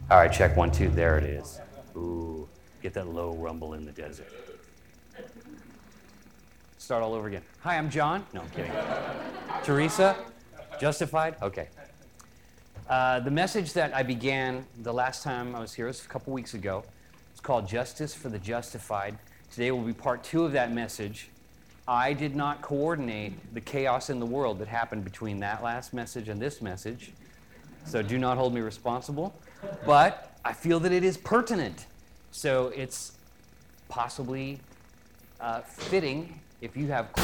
All right, check 1, 2. There it is. Ooh, get that low rumble in the desert. Start all over again. Hi, I'm John. No, I'm kidding. Teresa, Justified? Okay. The message that I began the last time I was here was a couple weeks ago. It's called Justice for the Justified. Today will be part 2 of that message. I did not coordinate the chaos in the world that happened between that last message and this message, so do not hold me responsible. But I feel that it is pertinent, so it's possibly fitting if you have...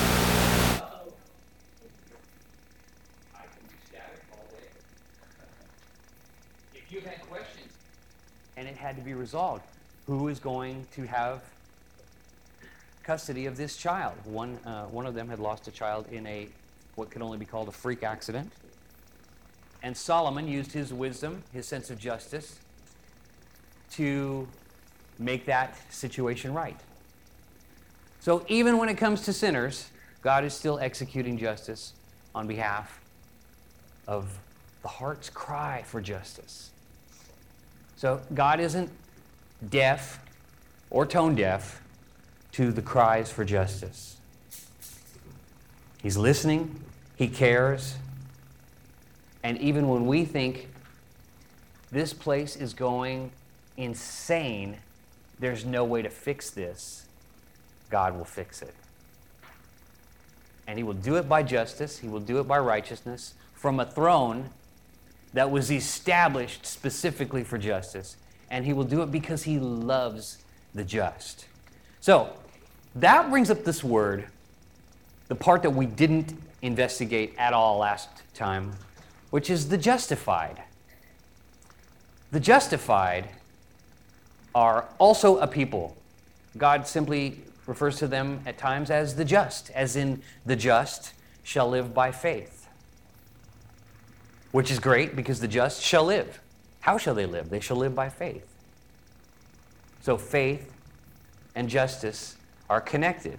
If you had questions and it had to be resolved, who is going to have custody of this child? One of them had lost a child in what could only be called a freak accident. And Solomon used his wisdom, his sense of justice, to make that situation right. So even when it comes to sinners, God is still executing justice on behalf of the heart's cry for justice. So God isn't deaf or tone deaf to the cries for justice. He's listening, he cares, and even when we think this place is going insane, there's no way to fix this, God will fix it. And he will do it by justice, he will do it by righteousness, from a throne that was established specifically for justice. And he will do it because he loves the just. So, that brings up this word, the part that we didn't investigate at all last time, which is the justified. The justified are also a people. God simply refers to them at times as the just, as in the just shall live by faith. Which is great because the just shall live. How shall they live? They shall live by faith. So faith and justice are connected.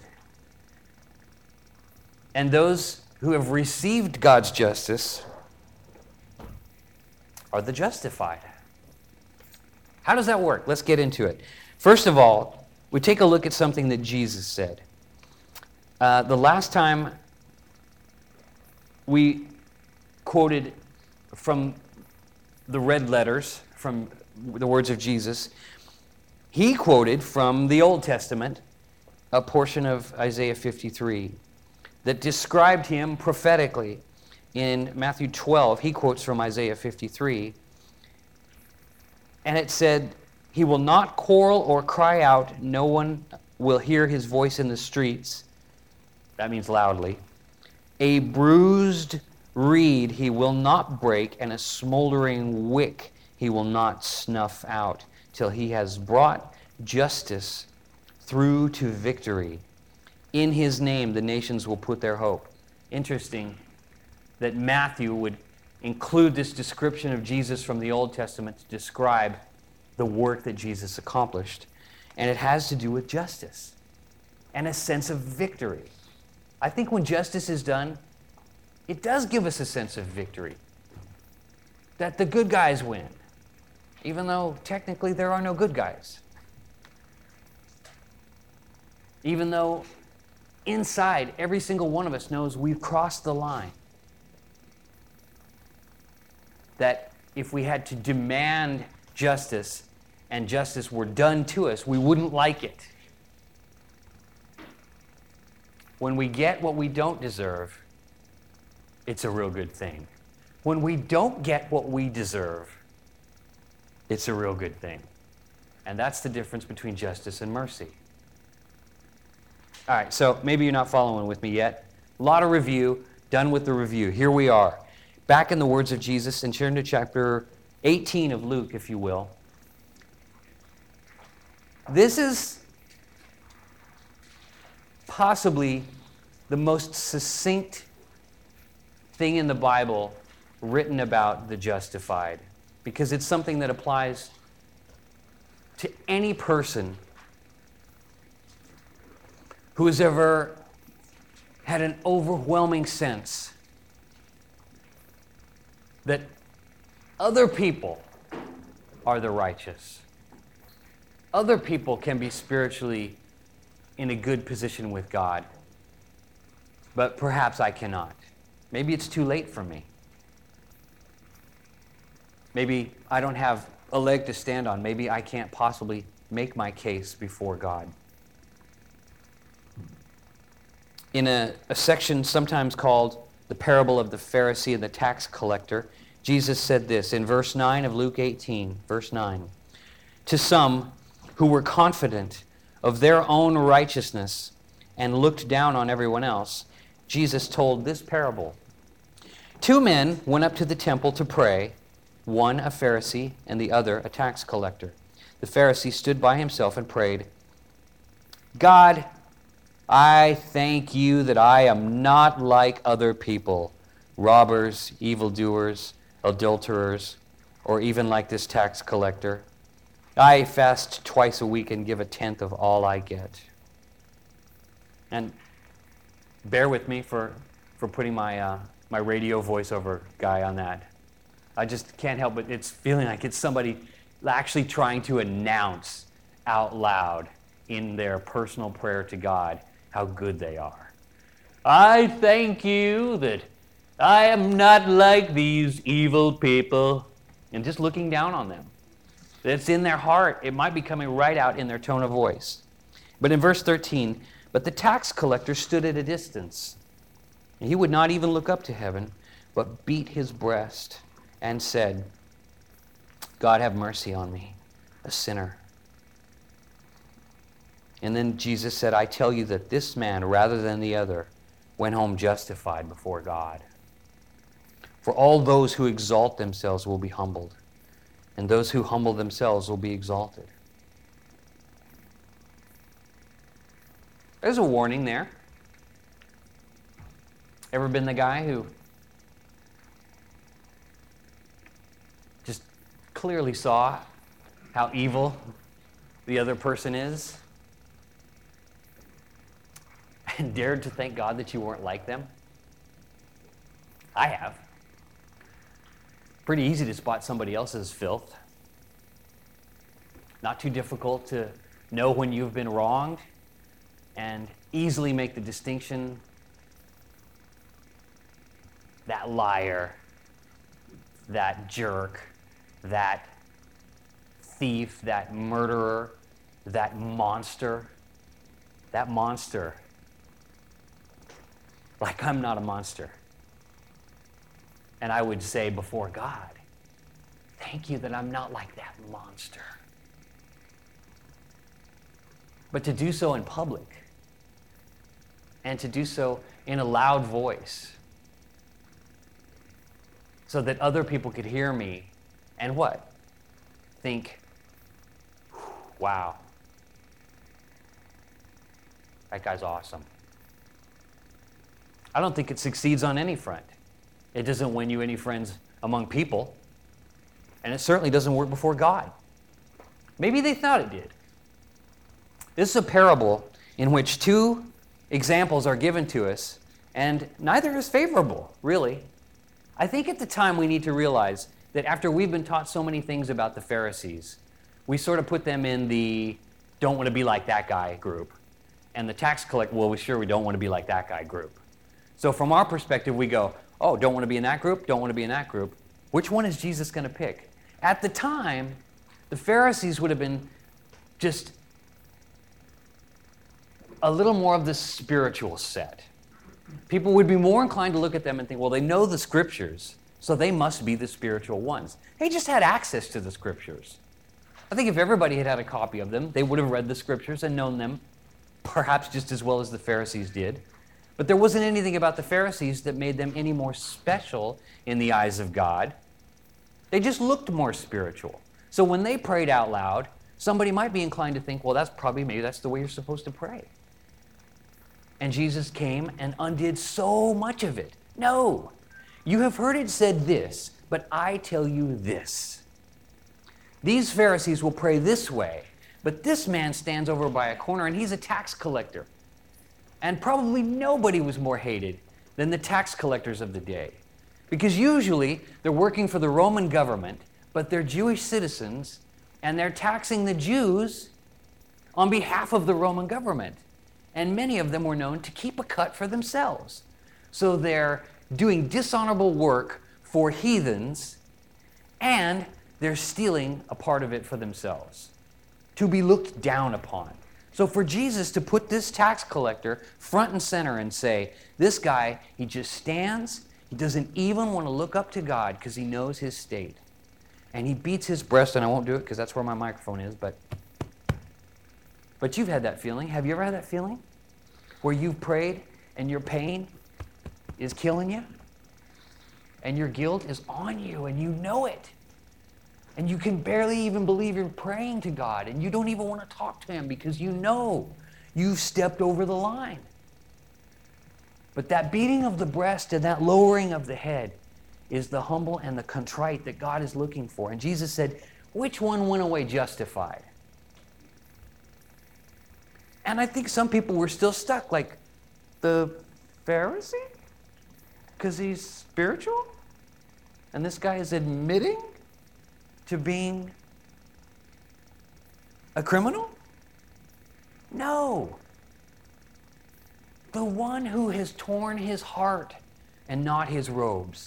And those who have received God's justice are the justified. How does that work? Let's get into it. First of all, we take a look at something that Jesus said. The last time we quoted from the red letters, from the words of Jesus, he quoted from the Old Testament a portion of Isaiah 53 that described him prophetically. In Matthew 12, he quotes from Isaiah 53, and it said, "He will not quarrel or cry out. No one will hear his voice in the streets." That means loudly. "A bruised reed he will not break, and a smoldering wick he will not snuff out, till he has brought justice through to victory. In his name the nations will put their hope." Interesting that Matthew would include this description of Jesus from the Old Testament to describe the work that Jesus accomplished. And it has to do with justice and a sense of victory. I think when justice is done, it does give us a sense of victory. That the good guys win, even though technically there are no good guys. Even though inside every single one of us knows we've crossed the line. That if we had to demand justice and justice were done to us, we wouldn't like it. When we get what we don't deserve, it's a real good thing. When we don't get what we deserve, it's a real good thing. And that's the difference between justice and mercy. All right, so maybe you're not following with me yet. A lot of review, done with the review. Here we are. Back in the words of Jesus, and turn to chapter 18 of Luke, if you will. This is possibly the most succinct thing in the Bible written about the justified, because it's something that applies to any person who has ever had an overwhelming sense that other people are the righteous. Other people can be spiritually in a good position with God, but perhaps I cannot. Maybe it's too late for me. Maybe I don't have a leg to stand on. Maybe I can't possibly make my case before God. In a section sometimes called the parable of the Pharisee and the tax collector, Jesus said this in verse 9 of Luke 18, verse 9. To some who were confident of their own righteousness and looked down on everyone else, Jesus told this parable. 2 men went up to the temple to pray, one a Pharisee and the other a tax collector. The Pharisee stood by himself and prayed, God, I thank you that I am not like other people, robbers, evildoers, adulterers, or even like this tax collector. I fast twice a week and give a tenth of all I get. And bear with me for putting my radio voiceover guy on that. I just can't help it. It's feeling like it's somebody actually trying to announce out loud in their personal prayer to God how good they are. I thank you that I am not like these evil people. And just looking down on them. It's in their heart. It might be coming right out in their tone of voice. But in verse 13, but the tax collector stood at a distance. And he would not even look up to heaven, but beat his breast and said, God, have mercy on me, a sinner. And then Jesus said, I tell you that this man, rather than the other, went home justified before God. For all those who exalt themselves will be humbled, and those who humble themselves will be exalted. There's a warning there. Ever been the guy who just clearly saw how evil the other person is and dared to thank God that you weren't like them? I have. Pretty easy to spot somebody else's filth. Not too difficult to know when you've been wronged and easily make the distinction. That liar, that jerk, that thief, that murderer, that monster. Like I'm not a monster. And I would say before God, thank you that I'm not like that monster. But to do so in public, and to do so in a loud voice, so that other people could hear me, and what? Think, wow, that guy's awesome. I don't think it succeeds on any front. It doesn't win you any friends among people. And it certainly doesn't work before God. Maybe they thought it did. This is a parable in which 2 examples are given to us, and neither is favorable, really. I think at the time we need to realize that after we've been taught so many things about the Pharisees, we sort of put them in the don't want to be like that guy group. And the tax collector, well, we don't want to be like that guy group. So from our perspective, we go, oh, don't want to be in that group, don't want to be in that group. Which one is Jesus going to pick? At the time, the Pharisees would have been just a little more of the spiritual set. People would be more inclined to look at them and think, well, they know the scriptures, so they must be the spiritual ones. They just had access to the scriptures. I think if everybody had had a copy of them, they would have read the scriptures and known them perhaps just as well as the Pharisees did. But there wasn't anything about the Pharisees that made them any more special in the eyes of God. They just looked more spiritual. So when they prayed out loud, somebody might be inclined to think, well, maybe that's the way you're supposed to pray. And Jesus came and undid so much of it. No, you have heard it said this, but I tell you this. These Pharisees will pray this way, but this man stands over by a corner and he's a tax collector. And probably nobody was more hated than the tax collectors of the day. Because usually they're working for the Roman government, but they're Jewish citizens, and they're taxing the Jews on behalf of the Roman government. And many of them were known to keep a cut for themselves. So they're doing dishonorable work for heathens, and they're stealing a part of it for themselves, to be looked down upon. So for Jesus to put this tax collector front and center and say, this guy, he just stands, he doesn't even want to look up to God because he knows his state. And he beats his breast, and I won't do it because that's where my microphone is, but you've had that feeling. Have you ever had that feeling? Where you've prayed and your pain is killing you? And your guilt is on you, and you know it. And you can barely even believe you're praying to God, and you don't even want to talk to him because you know you've stepped over the line. But that beating of the breast and that lowering of the head is the humble and the contrite that God is looking for. And Jesus said, which one went away justified? And I think some people were still stuck, like the Pharisee, because he's spiritual, and this guy is admitting to being a criminal? No. The one who has torn his heart and not his robes.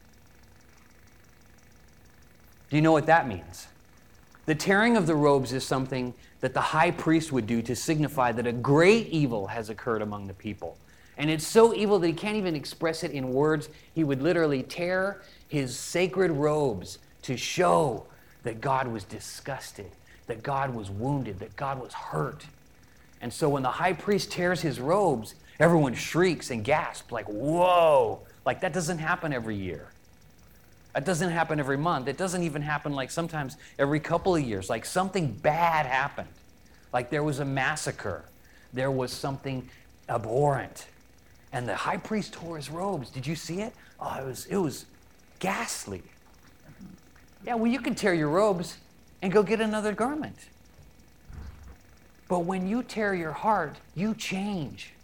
Do you know what that means? The tearing of the robes is something that the high priest would do to signify that a great evil has occurred among the people. And it's so evil that he can't even express it in words. He would literally tear his sacred robes to show that God was disgusted, that God was wounded, that God was hurt. And so when the high priest tears his robes, everyone shrieks and gasps like, whoa! Like that doesn't happen every year. That doesn't happen every month. It doesn't even happen like sometimes every couple of years. Like something bad happened. Like there was a massacre. There was something abhorrent. And the high priest tore his robes. Did you see it? Oh, it was ghastly. Yeah, well, you can tear your robes and go get another garment. But when you tear your heart, you change.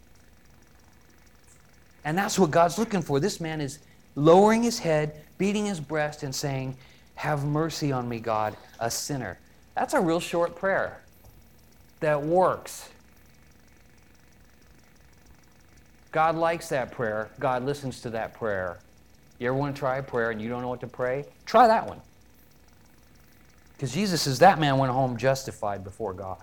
And that's what God's looking for. This man is lowering his head, beating his breast, and saying, have mercy on me, God, a sinner. That's a real short prayer that works. God likes that prayer. God listens to that prayer. You ever want to try a prayer and you don't know what to pray? Try that one. Because Jesus says that man went home justified before God.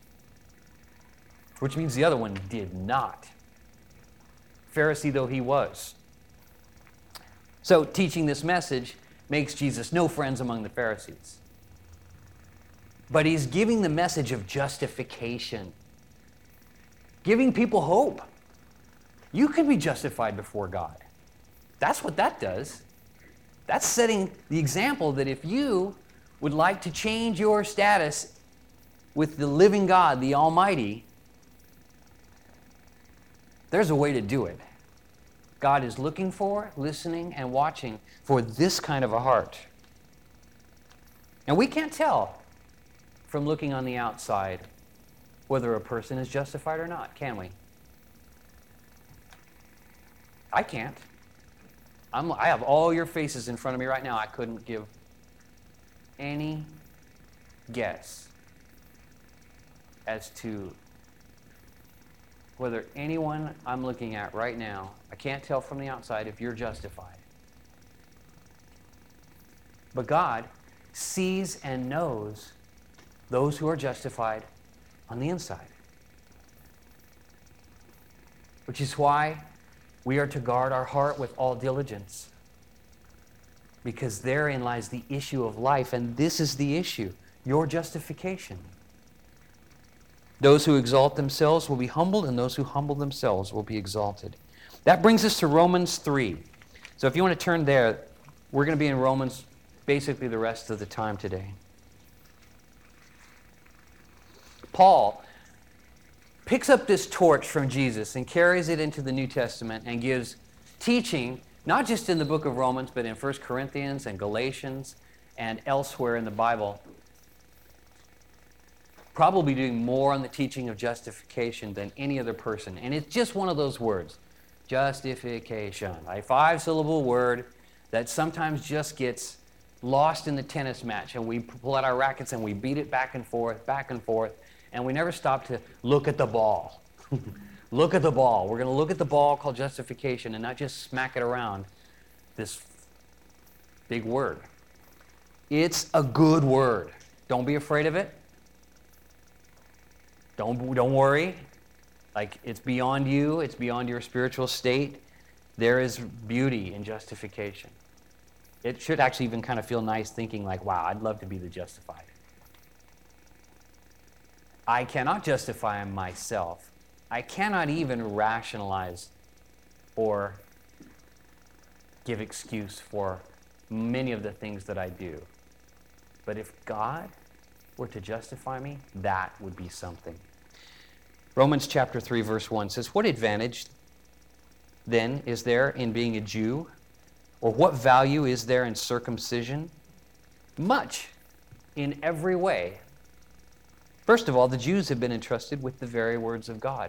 Which means the other one did not. Pharisee though he was. So teaching this message makes Jesus no friends among the Pharisees. But he's giving the message of justification. Giving people hope. You can be justified before God. That's what that does. That's setting the example that if you would like to change your status with the living God, the Almighty, there's a way to do it. God is looking for, listening, and watching for this kind of a heart. And we can't tell from looking on the outside whether a person is justified or not, can we? I can't. I have all your faces in front of me right now. I couldn't give any guess as to whether anyone I'm looking at right now, I can't tell from the outside if you're justified. But God sees and knows those who are justified on the inside. Which is why we are to guard our heart with all diligence. Because therein lies the issue of life, and this is the issue, your justification. Those who exalt themselves will be humbled, and those who humble themselves will be exalted. That brings us to Romans 3. So if you want to turn there, we're going to be in Romans basically the rest of the time today. Paul picks up this torch from Jesus and carries it into the New Testament and gives teaching, not just in the book of Romans, but in 1 Corinthians and Galatians and elsewhere in the Bible. Probably doing more on the teaching of justification than any other person. And it's just one of those words, justification. A 5-syllable word that sometimes just gets lost in the tennis match, and we pull out our rackets and we beat it back and forth, and we never stop to look at the ball. Look at the ball. We're going to look at the ball called justification and not just smack it around this big word. It's a good word. Don't be afraid of it. Don't worry. Like, it's beyond you. It's beyond your spiritual state. There is beauty in justification. It should actually even kind of feel nice thinking like, wow, I'd love to be the justified. I cannot justify myself. I cannot even rationalize or give excuse for many of the things that I do. But if God were to justify me, that would be something. Romans chapter 3, verse 1 says, "What advantage then is there in being a Jew? Or what value is there in circumcision? Much, in every way. First of all, the Jews have been entrusted with the very words of God.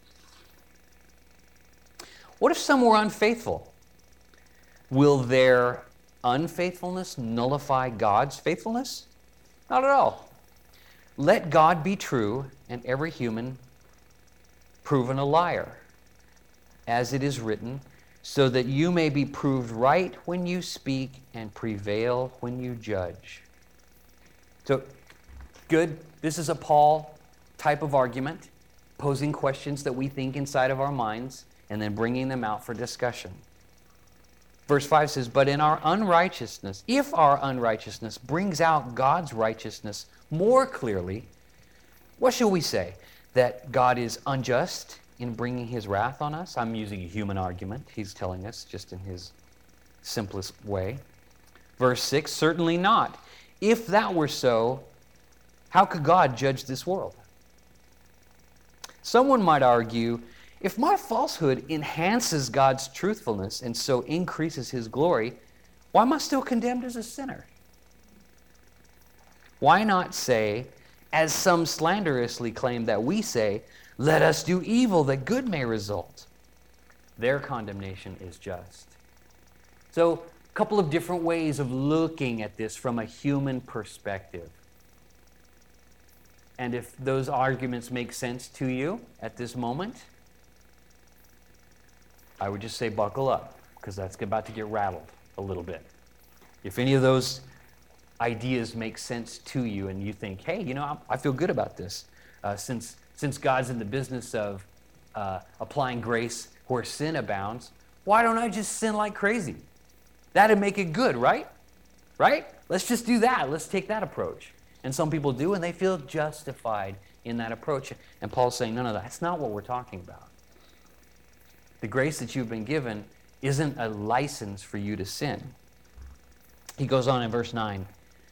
What if some were unfaithful? Will their unfaithfulness nullify God's faithfulness? Not at all. Let God be true and every human proven a liar, as it is written, so that you may be proved right when you speak and prevail when you judge." So, good. This is a Paul type of argument, posing questions that we think inside of our minds and then bringing them out for discussion. Verse 5 says, "But in our unrighteousness, if our unrighteousness brings out God's righteousness more clearly, what shall we say? That God is unjust in bringing his wrath on us?" I'm using a human argument. He's telling us just in his simplest way. Verse 6, "Certainly not. If that were so, how could God judge this world?" Someone might argue, if my falsehood enhances God's truthfulness and so increases his glory, why am I still condemned as a sinner? Why not say, as some slanderously claim that we say, "Let us do evil that good may result"? Their condemnation is just. So, a couple of different ways of looking at this from a human perspective. And if those arguments make sense to you at this moment, I would just say buckle up, because that's about to get rattled a little bit. If any of those ideas make sense to you and you think, hey, I feel good about this, since God's in the business of applying grace where sin abounds, why don't I just sin like crazy? That'd make it good, right? Right? Let's just do that. Let's take that approach. And some people do, and they feel justified in that approach. And Paul's saying, no, that's not what we're talking about. The grace that you've been given isn't a license for you to sin. He goes on in verse 9.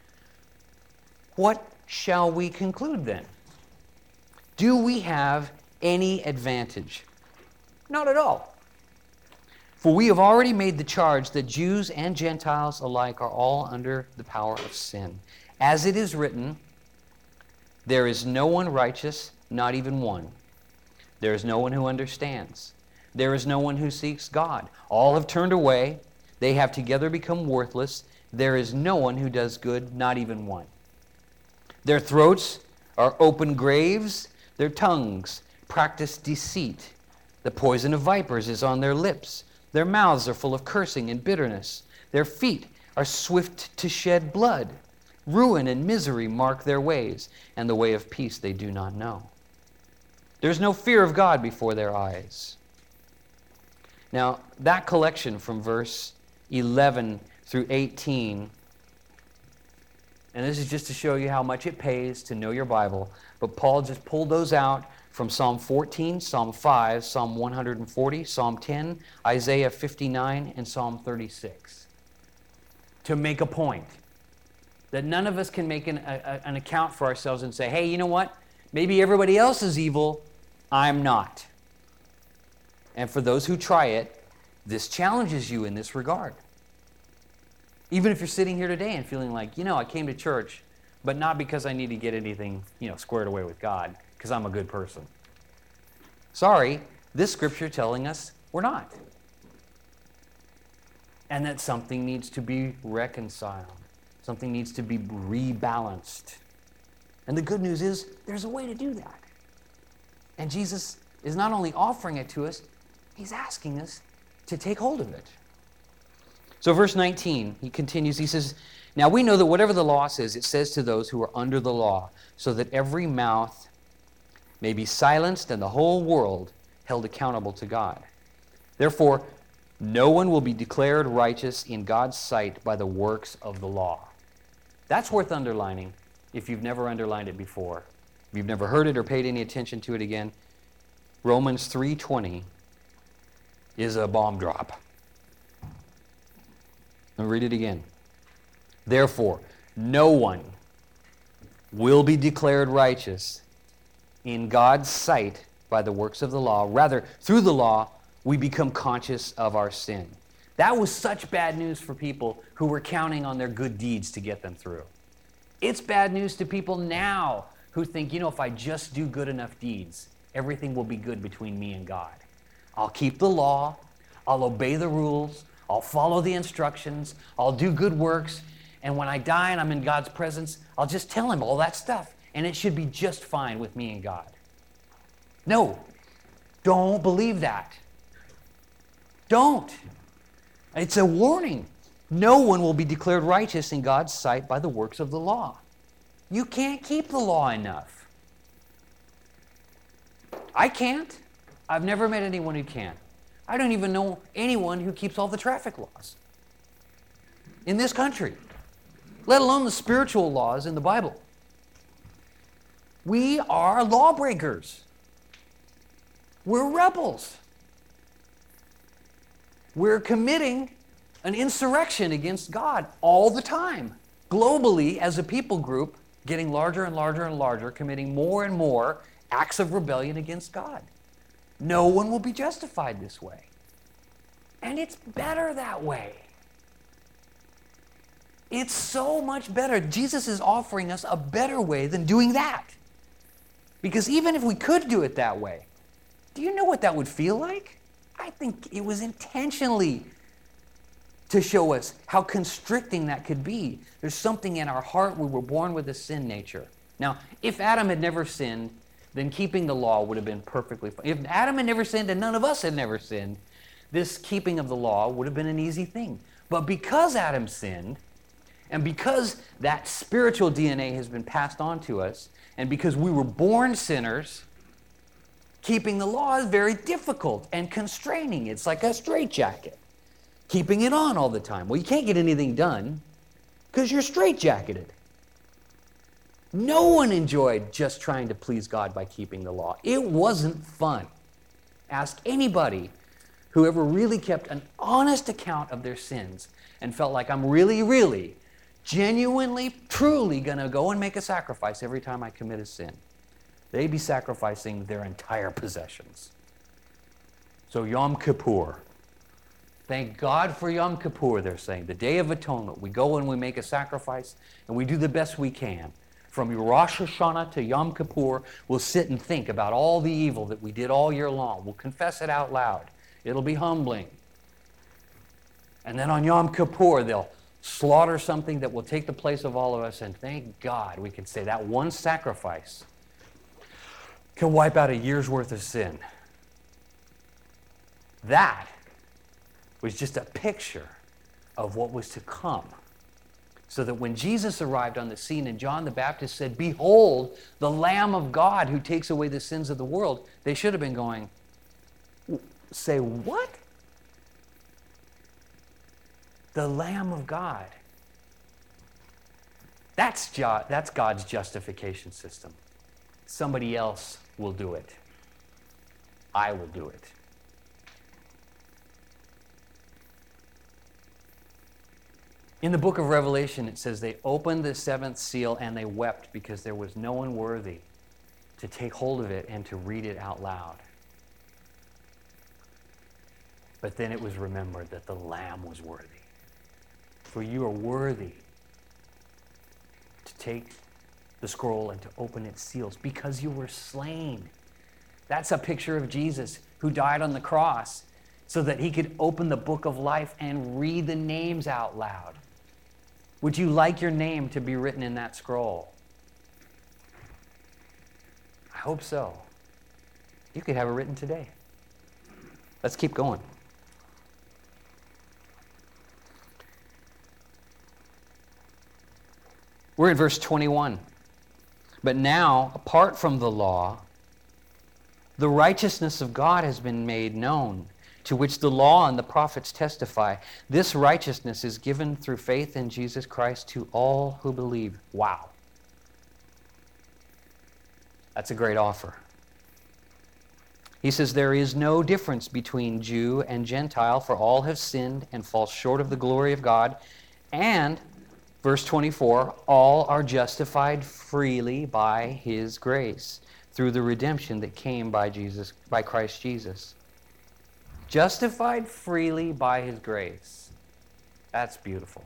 "What shall we conclude then? Do we have any advantage? Not at all. For we have already made the charge that Jews and Gentiles alike are all under the power of sin. As it is written, there is no one righteous, not even one. There is no one who understands. There is no one who seeks God. All have turned away. They have together become worthless. There is no one who does good, not even one. Their throats are open graves. Their tongues practice deceit. The poison of vipers is on their lips. Their mouths are full of cursing and bitterness. Their feet are swift to shed blood. Ruin and misery mark their ways, and the way of peace they do not know. There's no fear of God before their eyes." Now, that collection from verse 11 through 18, and this is just to show you how much it pays to know your Bible, but Paul just pulled those out from Psalm 14, Psalm 5, Psalm 140, Psalm 10, Isaiah 59, and Psalm 36, to make a point that none of us can make an account for ourselves and say, hey, you know what? Maybe everybody else is evil, I'm not. And for those who try it, this challenges you in this regard. Even if you're sitting here today and feeling like, I came to church, but not because I need to get anything, squared away with God, because I'm a good person. Sorry, this scripture telling us we're not. And that something needs to be reconciled. Something needs to be rebalanced. And the good news is there's a way to do that. And Jesus is not only offering it to us, he's asking us to take hold of it. So verse 19, he continues, he says, now we know that whatever the law says, it says to those who are under the law, so that every mouth may be silenced and the whole world held accountable to God. Therefore, no one will be declared righteous in God's sight by the works of the law. That's worth underlining if you've never underlined it before. If you've never heard it or paid any attention to it again, Romans 3:20 is a bomb drop. Let me read it again. Therefore, no one will be declared righteous in God's sight by the works of the law. Rather, through the law, we become conscious of our sin. That was such bad news for people who were counting on their good deeds to get them through. It's bad news to people now who think, if I just do good enough deeds, everything will be good between me and God. I'll keep the law, I'll obey the rules, I'll follow the instructions, I'll do good works, and when I die and I'm in God's presence, I'll just tell him all that stuff, and it should be just fine with me and God. No, don't believe that. Don't. It's a warning. No one will be declared righteous in God's sight by the works of the law. You can't keep the law enough. I can't. I've never met anyone who can. I don't even know anyone who keeps all the traffic laws in this country, let alone the spiritual laws in the Bible. We are lawbreakers. We're rebels. We're committing an insurrection against God all the time. Globally, as a people group, getting larger and larger and larger, committing more and more acts of rebellion against God. No one will be justified this way. And it's better that way. It's so much better. Jesus is offering us a better way than doing that. Because even if we could do it that way, do you know what that would feel like? I think it was intentionally to show us how constricting that could be. There's something in our heart. We were born with a sin nature. Now, if Adam had never sinned, then keeping the law would have been perfectly fine. If Adam had never sinned and none of us had never sinned, this keeping of the law would have been an easy thing. But because Adam sinned, and because that spiritual DNA has been passed on to us, and because we were born sinners, keeping the law is very difficult and constraining. It's like a straitjacket, keeping it on all the time. Well, you can't get anything done because you're straitjacketed. No one enjoyed just trying to please God by keeping the law. It wasn't fun. Ask anybody who ever really kept an honest account of their sins and felt like I'm really, genuinely, truly going to go and make a sacrifice every time I commit a sin. They'd be sacrificing their entire possessions. So Yom Kippur. Thank God for Yom Kippur, they're saying. The Day of Atonement. We go and we make a sacrifice and we do the best we can. From Rosh Hashanah to Yom Kippur, we'll sit and think about all the evil that we did all year long. We'll confess it out loud. It'll be humbling. And then on Yom Kippur, they'll slaughter something that will take the place of all of us, and thank God we can say that one sacrifice can wipe out a year's worth of sin. That was just a picture of what was to come. So that when Jesus arrived on the scene and John the Baptist said, "Behold, the Lamb of God who takes away the sins of the world," they should have been going, "Say what?" The Lamb of God. That's God's justification system. Somebody else will do it. I will do it. In the book of Revelation, it says they opened the seventh seal and they wept because there was no one worthy to take hold of it and to read it out loud. But then it was remembered that the Lamb was worthy. For you are worthy to take the scroll and to open its seals because you were slain. That's a picture of Jesus who died on the cross so that he could open the book of life and read the names out loud. Would you like your name to be written in that scroll? I hope so. You could have it written today. Let's keep going. We're in verse 21. But now, apart from the law, the righteousness of God has been made known, to which the law and the prophets testify. This righteousness is given through faith in Jesus Christ to all who believe. Wow. That's a great offer. He says, there is no difference between Jew and Gentile, for all have sinned and fall short of the glory of God. And, verse 24, all are justified freely by His grace, through the redemption that came by Christ Jesus. Justified freely by His grace. That's beautiful.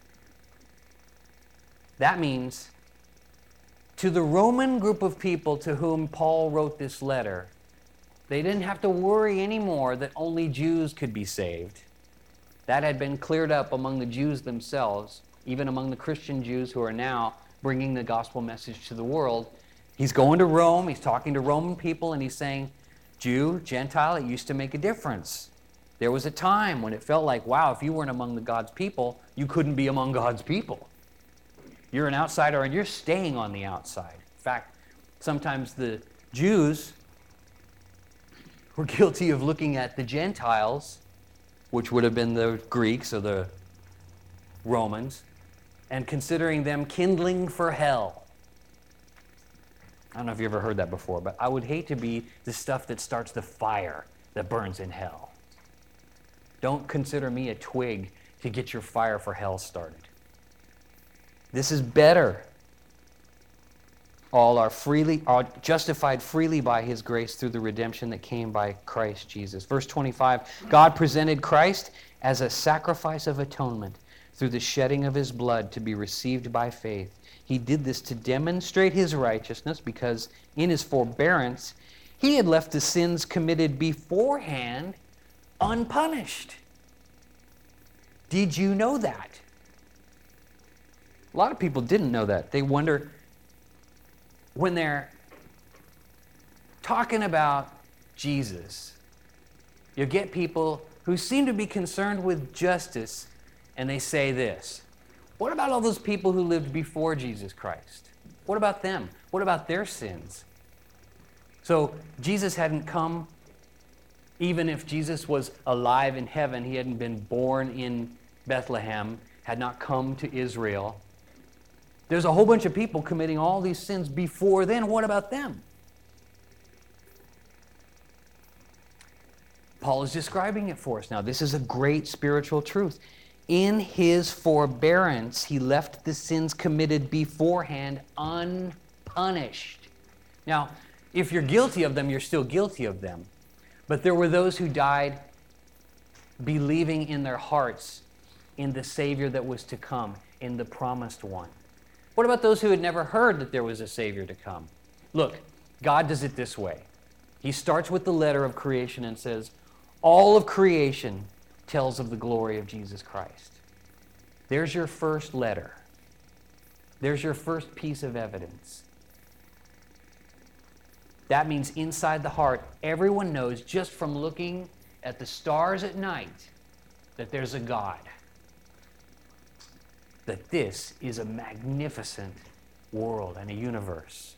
That means, to the Roman group of people to whom Paul wrote this letter, they didn't have to worry anymore that only Jews could be saved. That had been cleared up among the Jews themselves, even among the Christian Jews who are now bringing the gospel message to the world. He's going to Rome, he's talking to Roman people, and he's saying, Jew, Gentile, it used to make a difference. There was a time when it felt like, wow, if you weren't among the God's people, you couldn't be among God's people. You're an outsider and you're staying on the outside. In fact, sometimes the Jews were guilty of looking at the Gentiles, which would have been the Greeks or the Romans, and considering them kindling for hell. I don't know if you ever heard that before, but I would hate to be the stuff that starts the fire that burns in hell. Don't consider me a twig to get your fire for hell started. This is better. All are justified freely by His grace through the redemption that came by Christ Jesus. Verse 25, God presented Christ as a sacrifice of atonement through the shedding of His blood to be received by faith. He did this to demonstrate His righteousness because in His forbearance He had left the sins committed beforehand unpunished. Did you know that? A lot of people didn't know that. They wonder, when they're talking about Jesus, you get people who seem to be concerned with justice, and they say this: what about all those people who lived before Jesus Christ? What about them? What about their sins? So Jesus hadn't come, even if Jesus was alive in heaven, He hadn't been born in Bethlehem, had not come to Israel. There's a whole bunch of people committing all these sins before then. What about them? Paul is describing it for us now. This is a great spiritual truth. In His forbearance, He left the sins committed beforehand unpunished. Now, if you're guilty of them, you're still guilty of them. But there were those who died believing in their hearts in the Savior that was to come, in the promised one. What about those who had never heard that there was a Savior to come? Look, God does it this way. He starts with the letter of creation and says, all of creation tells of the glory of Jesus Christ. There's your first letter. There's your first piece of evidence. That means inside the heart, everyone knows just from looking at the stars at night that there's a God. That this is a magnificent world and a universe.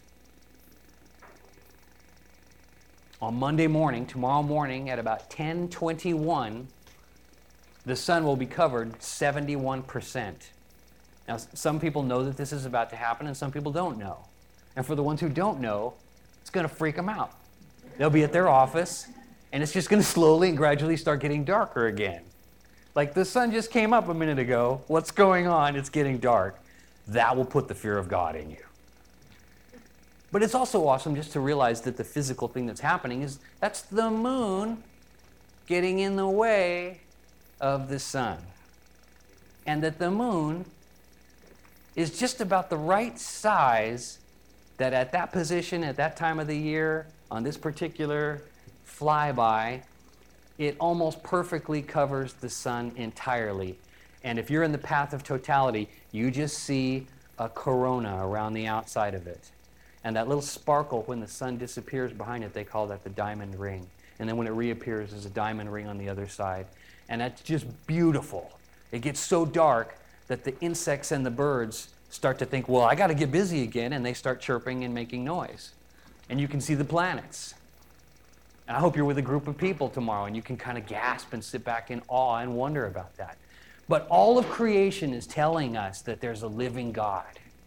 On Monday morning, tomorrow morning at about 10:21, the sun will be covered 71%. Now, some people know that this is about to happen and some people don't know. And for the ones who don't know, it's going to freak them out. They'll be at their office and it's just going to slowly and gradually start getting darker again. Like, the sun just came up a minute ago. What's going on? It's getting dark. That will put the fear of God in you. But it's also awesome just to realize that the physical thing that's happening is that's the moon getting in the way of the sun. And that the moon is just about the right size that at that position, at that time of the year, on this particular flyby, it almost perfectly covers the sun entirely. And if you're in the path of totality, You just see a corona around the outside of it. And that little sparkle, when the sun disappears behind it, they call that the diamond ring. And then when it reappears, there's a diamond ring on the other side. And that's just beautiful. It gets so dark that the insects and the birds start to think, well, I got to get busy again, and they start chirping and making noise. And you can see the planets. And I hope you're with a group of people tomorrow, and you can kind of gasp and sit back in awe and wonder about that. But all of creation is telling us that there's a living God.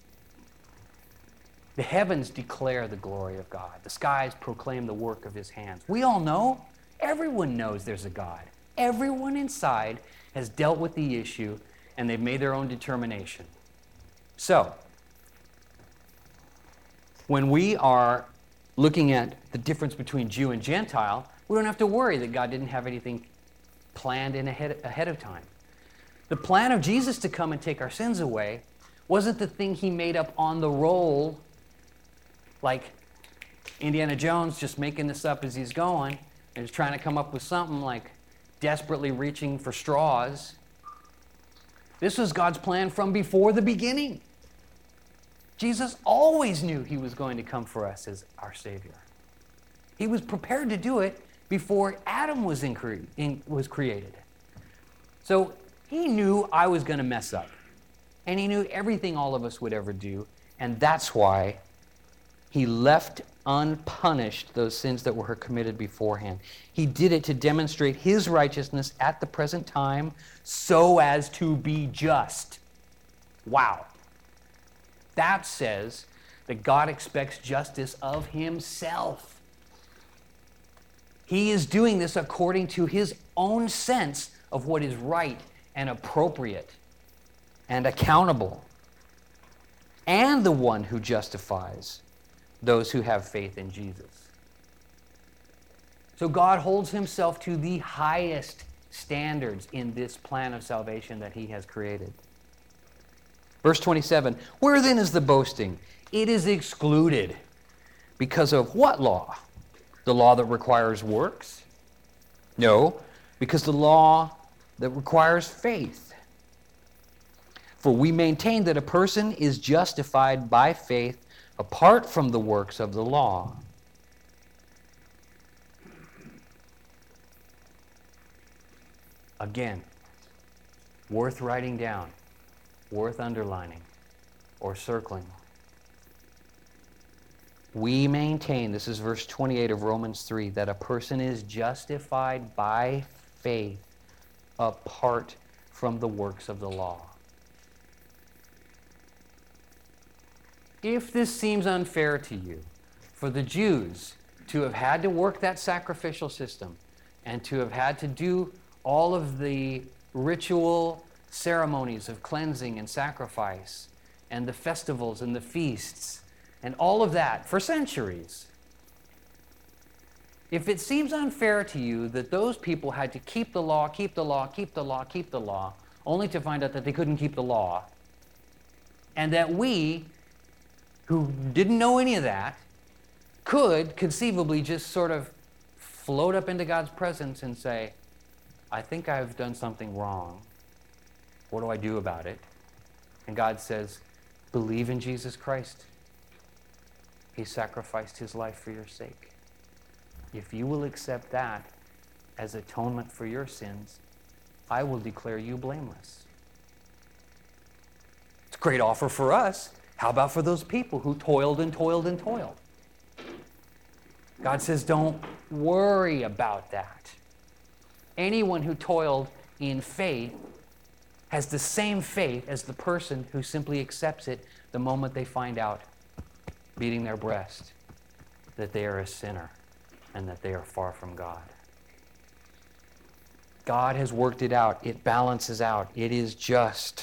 The heavens declare the glory of God. The skies proclaim the work of his hands. We all know, everyone knows there's a God. Everyone inside has dealt with the issue, and they've made their own determination. So, when we are looking at the difference between Jew and Gentile, we don't have to worry that God didn't have anything planned in ahead of time. The plan of Jesus to come and take our sins away wasn't the thing he made up on the roll, like Indiana Jones just making this up as he's going and just trying to come up with something, like desperately reaching for straws. This was God's plan from before the beginning. Jesus always knew he was going to come for us as our Savior. He was prepared to do it before Adam was created. So he knew I was going to mess up. And he knew everything all of us would ever do. And that's why he left unpunished those sins that were committed beforehand. He did it to demonstrate his righteousness at the present time so as to be just. Wow. That says that God expects justice of himself. He is doing this according to his own sense of what is right and appropriate and accountable, and the one who justifies those who have faith in Jesus. So God holds himself to the highest standards in this plan of salvation that he has created. Verse 27, where then is the boasting? It is excluded. Because of what law? The law that requires works? No, because the law that requires faith. For we maintain that a person is justified by faith apart from the works of the law. Again, worth writing down, worth underlining or circling. We maintain, this is verse 28 of Romans 3, that a person is justified by faith apart from the works of the law. If this seems unfair to you, for the Jews to have had to work that sacrificial system and to have had to do all of the ritual ceremonies of cleansing and sacrifice and the festivals and the feasts and all of that for centuries, if it seems unfair to you that those people had to keep the law, only to find out that they couldn't keep the law, and that we, who didn't know any of that, could conceivably just sort of float up into God's presence and say, I think I've done something wrong. What do I do about it? And God says, believe in Jesus Christ. He sacrificed his life for your sake. If you will accept that as atonement for your sins, I will declare you blameless. It's a great offer for us. How about for those people who toiled and toiled and toiled? God says, don't worry about that. Anyone who toiled in faith has the same faith as the person who simply accepts it the moment they find out, beating their breast, that they are a sinner and that they are far from God. God has worked it out. It balances out. It is just.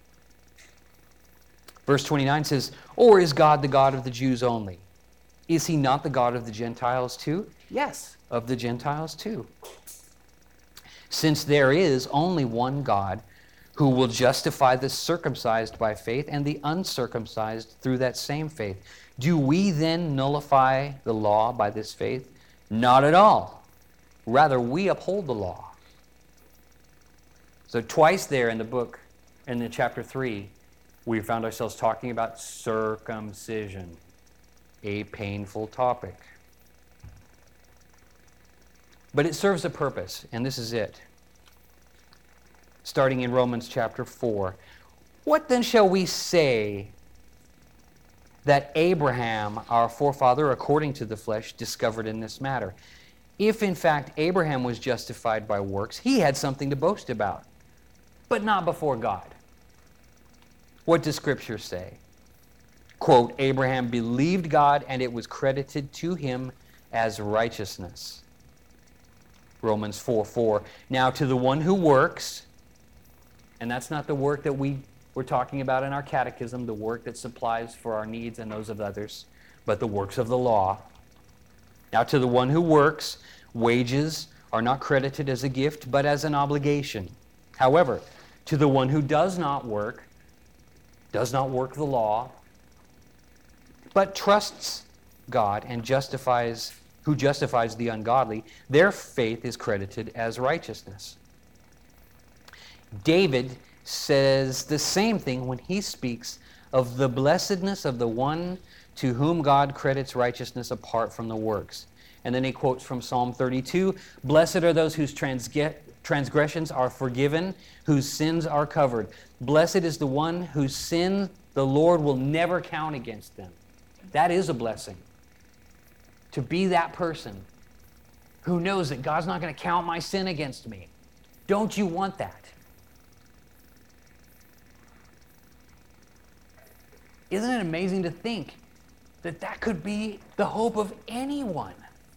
Verse 29 says, or is God the God of the Jews only? Is he not the God of the Gentiles too? Yes, of the Gentiles too. Since there is only one God who will justify the circumcised by faith and the uncircumcised through that same faith. Do we then nullify the law by this faith? Not at all. Rather, we uphold the law. So twice there in the book, in the chapter 3, we found ourselves talking about circumcision, a painful topic. But it serves a purpose, and this is it. Starting in Romans chapter 4. What then shall we say that Abraham, our forefather, according to the flesh, discovered in this matter? If in fact Abraham was justified by works, he had something to boast about, but not before God. What does Scripture say? Quote, Abraham believed God, and it was credited to him as righteousness. Romans 4:4. Now to the one who works, and that's not the work that we're talking about in our catechism, the work that supplies for our needs and those of others, but the works of the law. Now to the one who works, wages are not credited as a gift, but as an obligation. However, to the one who does not work the law, but trusts God and who justifies the ungodly, their faith is credited as righteousness. David says the same thing when he speaks of the blessedness of the one to whom God credits righteousness apart from the works. And then he quotes from Psalm 32, blessed are those whose transgressions are forgiven, whose sins are covered. Blessed is the one whose sin the Lord will never count against them. That is a blessing. To be that person who knows that God's not going to count my sin against me. Don't you want that? Isn't it amazing to think that that could be the hope of anyone?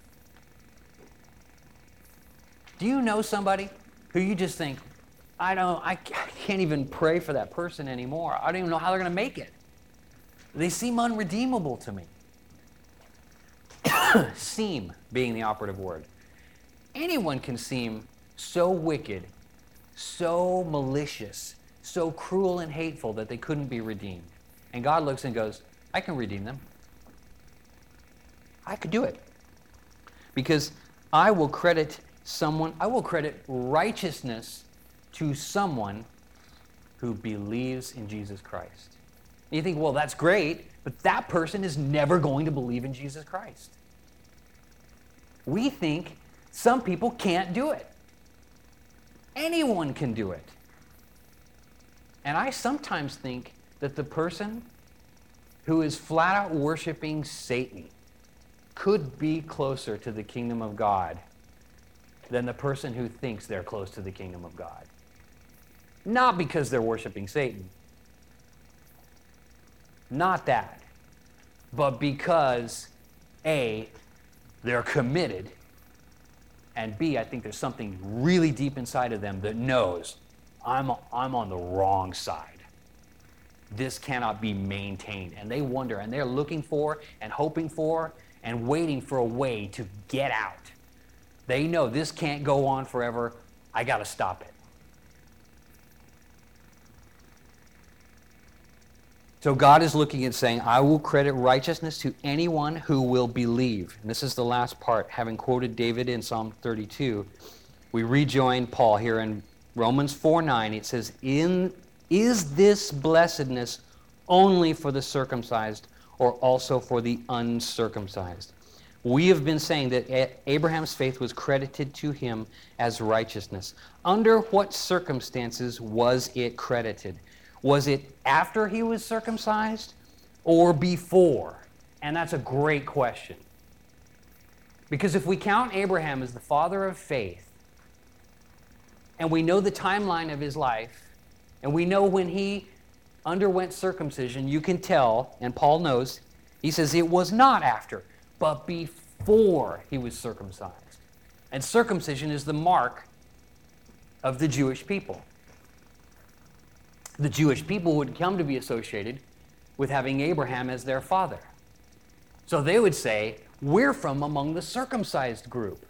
Do you know somebody who you just think, I can't even pray for that person anymore. I don't even know how they're going to make it. They seem unredeemable to me. Seem being the operative word. Anyone can seem so wicked, so malicious, so cruel and hateful that they couldn't be redeemed. And God looks and goes, I can redeem them. I could do it. Because I will credit righteousness to someone who believes in Jesus Christ. And you think, well, that's great, but that person is never going to believe in Jesus Christ. We think some people can't do it. Anyone can do it. And I sometimes think that the person who is flat out worshiping Satan could be closer to the kingdom of God than the person who thinks they're close to the kingdom of God. Not because they're worshiping Satan. Not that. But because, A, they're committed, and B, I think there's something really deep inside of them that knows, I'm on the wrong side. This cannot be maintained. And they wonder, and they're looking for and hoping for and waiting for a way to get out. They know this can't go on forever. I got to stop it. So God is looking and saying, I will credit righteousness to anyone who will believe. And this is the last part. Having quoted David in Psalm 32, we rejoin Paul here in Romans 4:9. It says, is this blessedness only for the circumcised or also for the uncircumcised? We have been saying that Abraham's faith was credited to him as righteousness. Under what circumstances was it credited? Was it after he was circumcised or before? And that's a great question. Because if we count Abraham as the father of faith, and we know the timeline of his life, and we know when he underwent circumcision, you can tell, and Paul knows, he says it was not after, but before he was circumcised. And circumcision is the mark of the Jewish people. The Jewish people would come to be associated with having Abraham as their father. So they would say, we're from among the circumcised group.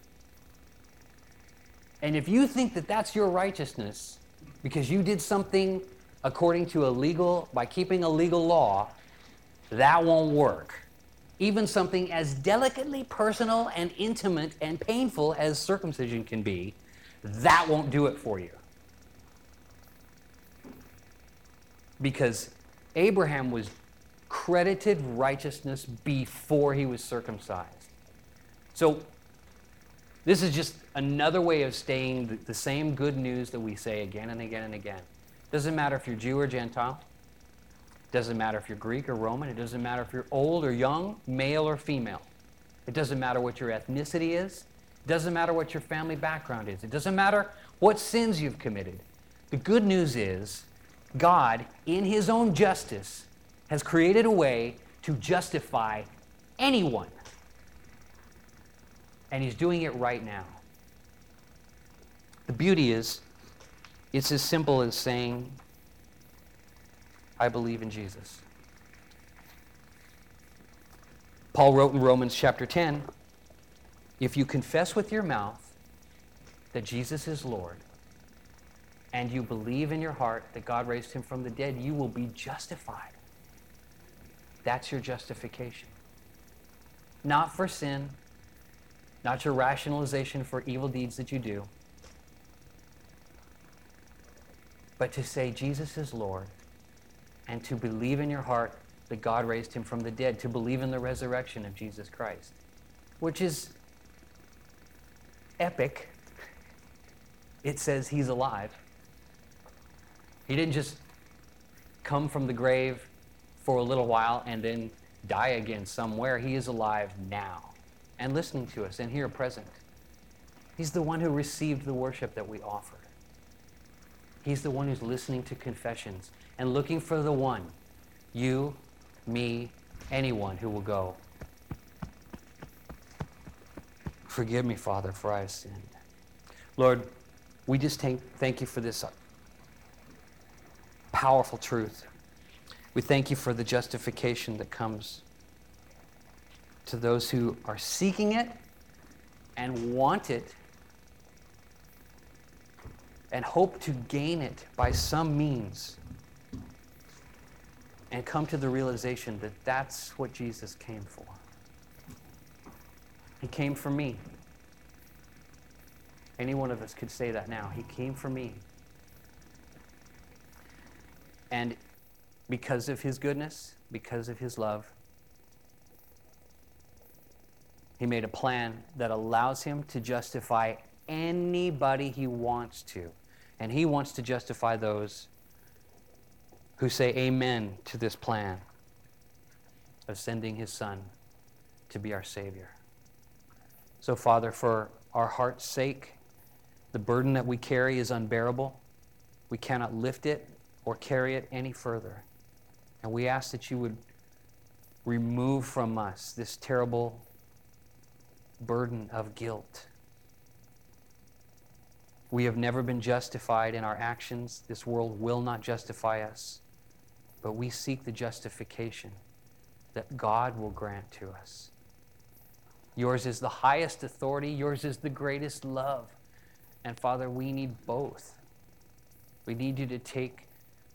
And if you think that that's your righteousness, because you did something according to by keeping a legal law, that won't work. Even something as delicately personal and intimate and painful as circumcision can be, that won't do it for you. Because Abraham was credited righteousness before he was circumcised. So this is just another way of saying the same good news that we say again and again and again. Doesn't matter if you're Jew or Gentile. Doesn't matter if you're Greek or Roman. It doesn't matter if you're old or young, male or female. It doesn't matter what your ethnicity is. It doesn't matter what your family background is. It doesn't matter what sins you've committed. The good news is God, in his own justice, has created a way to justify anyone. And he's doing it right now. The beauty is, it's as simple as saying, I believe in Jesus. Paul wrote in Romans chapter 10, if you confess with your mouth that Jesus is Lord, and you believe in your heart that God raised him from the dead, you will be justified. That's your justification. Not for sin, not your rationalization for evil deeds that you do, but to say Jesus is Lord, and to believe in your heart that God raised him from the dead, to believe in the resurrection of Jesus Christ, which is epic. It says he's alive. He didn't just come from the grave for a little while and then die again somewhere. He is alive now and listening to us and here present. He's the one who received the worship that we offered. He's the one who's listening to confessions and looking for the one, you, me, anyone who will go, forgive me, Father, for I have sinned. Lord, we just thank you for this powerful truth. We thank you for the justification that comes to those who are seeking it and want it and hope to gain it by some means and come to the realization that that's what Jesus came for. He came for me. Any one of us could say that now. He came for me. And because of his goodness, because of his love, he made a plan that allows him to justify anybody he wants to. And he wants to justify those who say amen to this plan of sending his Son to be our Savior. So, Father, for our heart's sake, the burden that we carry is unbearable. We cannot lift it or carry it any further. And we ask that you would remove from us this terrible burden of guilt. We have never been justified in our actions. This world will not justify us. But we seek the justification that God will grant to us. Yours is the highest authority. Yours is the greatest love. And Father, we need both. We need you to take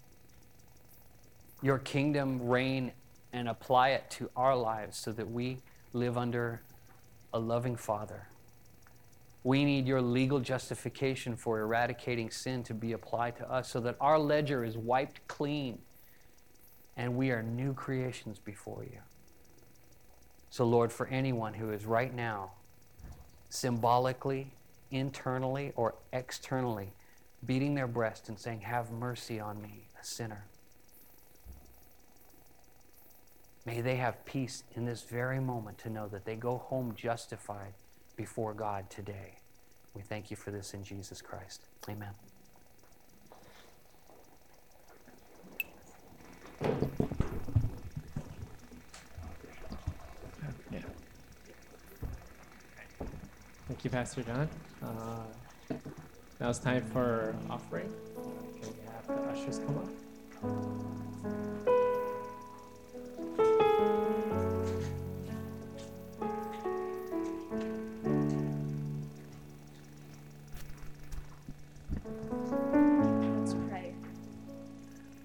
your kingdom reign and apply it to our lives so that we live under a loving Father. We need your legal justification for eradicating sin to be applied to us so that our ledger is wiped clean and we are new creations before you. So, Lord, for anyone who is right now symbolically, internally, or externally beating their breast and saying, have mercy on me, a sinner, may they have peace in this very moment to know that they go home justified before God today. We thank you for this in Jesus Christ. Amen. Yeah. Thank you, Pastor John. Now it's time for offering. Can we have the ushers come up?